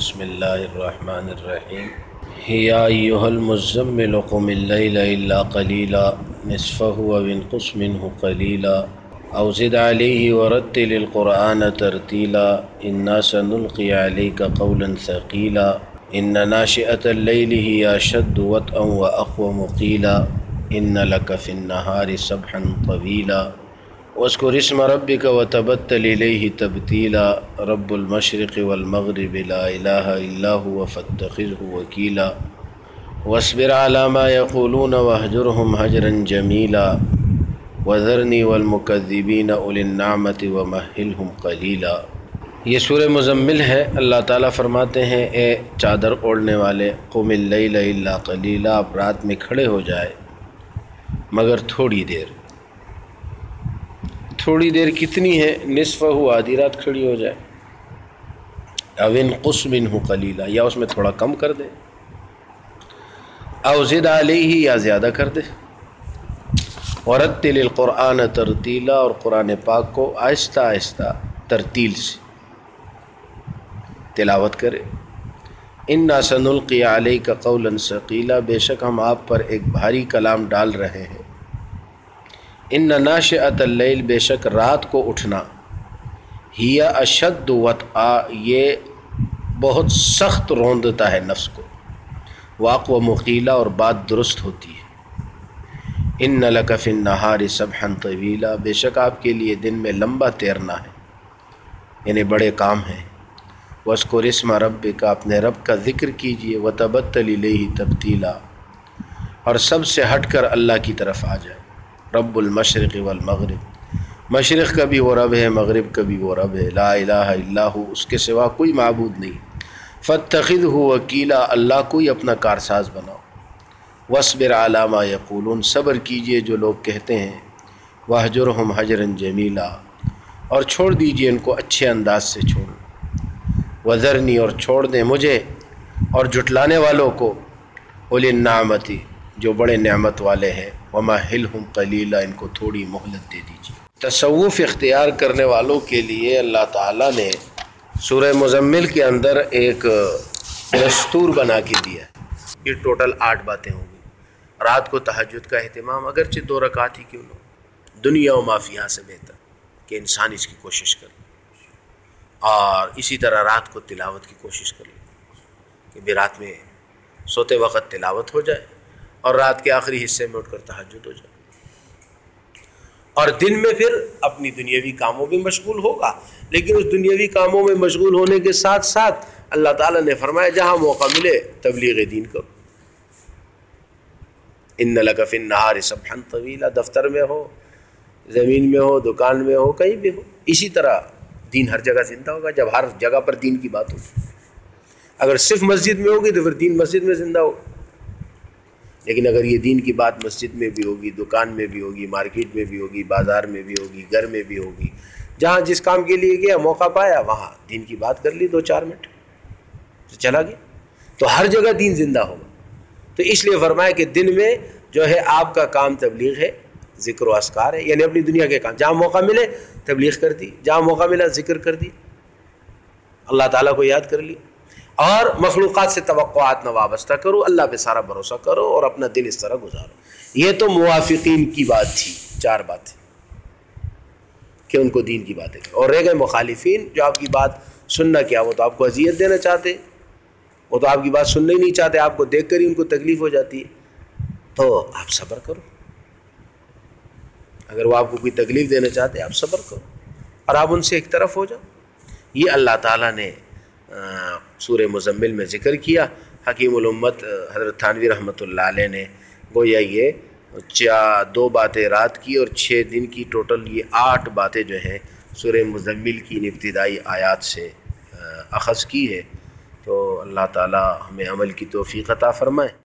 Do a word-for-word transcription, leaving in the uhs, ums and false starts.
بسم اللہ الرحمن الرحیم یا ایھا المزمل قم اللیل الا قلیلا نصفہ او انقص منہ قلیلا او زد علیہ ورتل القرآن ترتیلا انا سنلقی علیک قولا ثقیلا ان ناشئۃ اللیل ہی اشد وطئا واقوم قیلا ان لک فی النہار سبحا طویلا واذکر اسم ربک وتبتل الیہ تبتیلا رب المشرق والمغرب لا الہ الا هو فاتخذہ وکیلا واصبر علی ما یقولون واہجرہم ہجرا جمیلا وذرنی والمکذبین اولی النعمۃ ومہلہم قلیلا۔ یہ سورہ مزمل ہے۔ اللہ تعالیٰ فرماتے ہیں اے چادر اوڑھنے والے، قم اللیل الا قلیلا، آپ رات میں کھڑے ہو جائے مگر تھوڑی دیر۔ تھوڑی دیر کتنی ہے؟ نصفہ، آدھی رات کھڑی ہو جائے، او انقص منہ قلیلا، یا اس میں تھوڑا کم کر دے، او زد علیہ، یا زیادہ کر دے، ورتل القرآن ترتیلا، اور قرآن پاک کو آہستہ آہستہ ترتیل سے تلاوت کرے۔ انا سنلقی علیک قولا ثقیلا، بے شک ہم آپ پر ایک بھاری کلام ڈال رہے ہیں۔ ان ناشئۃ اللیل، بے شک رات کو اٹھنا، ہی اشد وطئا، یہ بہت سخت روندتا ہے نفس کو، واقوم قیلا، اور بات درست ہوتی ہے۔ ان لک فی النہار سبحا طویلا، بے شک آپ کے لیے دن میں لمبا تیرنا ہے، یعنی بڑے کام ہیں۔ واذکر اسم ربک، اپنے رب کا ذکر کیجئے، وتبتل الیہ تبتیلا، اور سب سے ہٹ کر اللہ کی طرف آ جائے۔ رب المشرق والمغرب، مشرق کا بھی وہ رب ہے، مغرب کا بھی وہ رب ہے، لا الہ الا ہو، اس کے سوا کوئی معبود نہیں۔ فاتخذہ وکیلا، اللہ کو ہی اپنا کارساز بناؤ۔ واصبر علی ما یقولون، صبر کیجئے جو لوگ کہتے ہیں۔ واہجرہم ہجرا جمیلا، اور چھوڑ دیجئے ان کو اچھے انداز سے چھوڑ۔ وذرنی، اور چھوڑ دیں مجھے اور جھٹلانے والوں کو، اولی النعمت، جو بڑے نعمت والے ہیں، ومہلہم قلیلا، ان کو تھوڑی مہلت دے دیجیے۔ تصوف اختیار کرنے والوں کے لیے اللہ تعالیٰ نے سورہ مزمل کے اندر ایک دستور بنا کے دیا ہے۔ یہ ٹوٹل آٹھ باتیں ہوں گی۔ رات کو تہجد کا اہتمام، اگرچہ دو رکعت ہی کیوں نہ ہو، دنیا و ما فیہا سے بہتر کہ انسان اس کی کوشش کرے، اور اسی طرح رات کو تلاوت کی کوشش کرے کہ بھی رات میں سوتے وقت تلاوت ہو جائے، اور رات کے آخری حصے میں اٹھ کر تہجد ہو جائے، اور دن میں پھر اپنی دنیاوی کاموں میں مشغول ہوگا۔ لیکن اس دنیاوی کاموں میں مشغول ہونے کے ساتھ ساتھ اللہ تعالیٰ نے فرمایا جہاں موقع ملے تبلیغ دین کرو۔ ان لک فی النہار سبحا طویلا، دفتر میں ہو، زمین میں ہو، دکان میں ہو، کہیں بھی ہو، اسی طرح دین ہر جگہ زندہ ہوگا جب ہر جگہ پر دین کی بات ہوگی۔ اگر صرف مسجد میں ہوگی تو پھر دین مسجد میں زندہ ہوگا، لیکن اگر یہ دین کی بات مسجد میں بھی ہوگی، دکان میں بھی ہوگی، مارکیٹ میں بھی ہوگی، بازار میں بھی ہوگی، گھر میں بھی ہوگی، جہاں جس کام کے لیے گیا موقع پایا وہاں دین کی بات کر لی دو چار منٹ تو چلا گیا، تو ہر جگہ دین زندہ ہوگا۔ تو اس لیے فرمایا کہ دن میں جو ہے آپ کا کام تبلیغ ہے، ذکر و اذکار ہے، یعنی اپنی دنیا کے کام، جہاں موقع ملے تبلیغ کر دی، جہاں موقع ملا ذکر کر دی، اللہ تعالیٰ کو یاد کر لی، اور مخلوقات سے توقعات نہ وابستہ کرو، اللہ پہ سارا بھروسہ کرو، اور اپنا دن اس طرح گزارو۔ یہ تو موافقین کی بات تھی، چار باتیں کہ ان کو دین کی باتیں، اور رہ گئے مخالفین جو آپ کی بات سننا کیا، وہ تو آپ کو اذیت دینا چاہتے، وہ تو آپ کی بات سننا ہی نہیں چاہتے، آپ کو دیکھ کر ہی ان کو تکلیف ہو جاتی ہے، تو آپ صبر کرو۔ اگر وہ آپ کو کوئی تکلیف دینا چاہتے آپ صبر کرو، اور آپ ان سے ایک طرف ہو جاؤ۔ یہ اللہ تعالیٰ نے سورہ مزمل میں ذکر کیا۔ حکیم الامت حضرت تھانوی رحمۃ اللہ علیہ نے گویا یہ چار دو باتیں رات کی اور چھ دن کی، ٹوٹل یہ آٹھ باتیں جو ہیں سورہ مزمل کی ان ابتدائی آیات سے اخذ کی ہے۔ تو اللہ تعالیٰ ہمیں عمل کی توفیق عطا فرمائے۔